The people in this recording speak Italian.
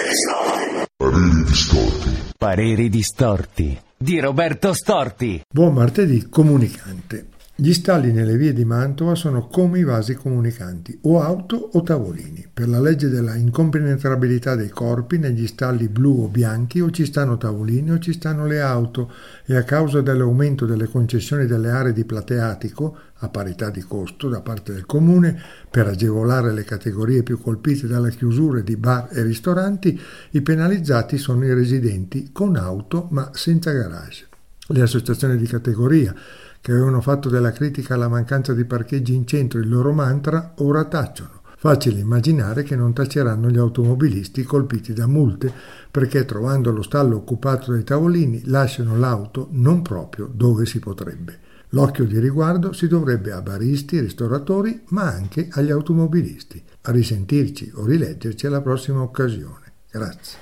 Pareri distorti. Pareri distorti di Roberto Storti. Buon martedì comunicante. Gli stalli nelle vie di Mantova sono come i vasi comunicanti, o auto o tavolini. Per la legge della incompenetrabilità dei corpi, negli stalli blu o bianchi o ci stanno tavolini o ci stanno le auto, e a causa dell'aumento delle concessioni delle aree di plateatico, a parità di costo da parte del comune, per agevolare le categorie più colpite dalla chiusura di bar e ristoranti, i penalizzati sono i residenti con auto ma senza garage. Le associazioni di categoria, che avevano fatto della critica alla mancanza di parcheggi in centro il loro mantra, ora tacciono. Facile immaginare che non taceranno gli automobilisti colpiti da multe perché, trovando lo stallo occupato dai tavolini, lasciano l'auto non proprio dove si potrebbe. L'occhio di riguardo si dovrebbe a baristi, ristoratori, ma anche agli automobilisti. A risentirci o rileggerci alla prossima occasione. Grazie.